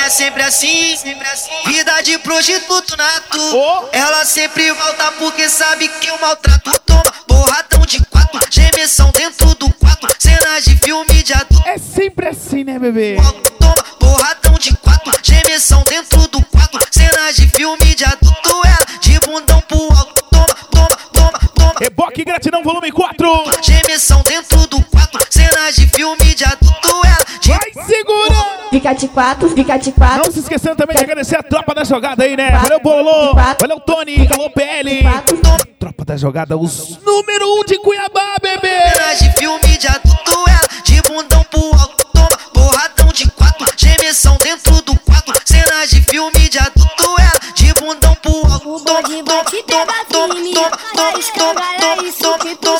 sempre assim, vida de prostituto nato. Ela sempre volta porque sabe que eu maltrato. Toma porradão de 4, gemessão dentro do quarto, cenas de filme de adulto. É sempre assim, né, bebê? Toma porradão de 4, gemessão dentro do quarto, cenas de filme de adulto. Ela de bundão pro alto. Toma. Reboque Gratidão volume 4. Gemessão dentro do quarto, cenas de filme de adulto. Ela de... Vai, segura! Fica de 4, fica de 4. Não se esquecendo também de agradecer a tropa da jogada aí, né? Valeu, Bololô! Valeu, Tony! Alô, PL! Tropa da jogada, os número 1 de Cuiabá, bebê! Cenas de filme de adulto. Ela de bundão pro alto. Toma porradão de 4, gemessão dentro do quarto, cenas de filme de adulto. Ela de bundão pro alto. Toma.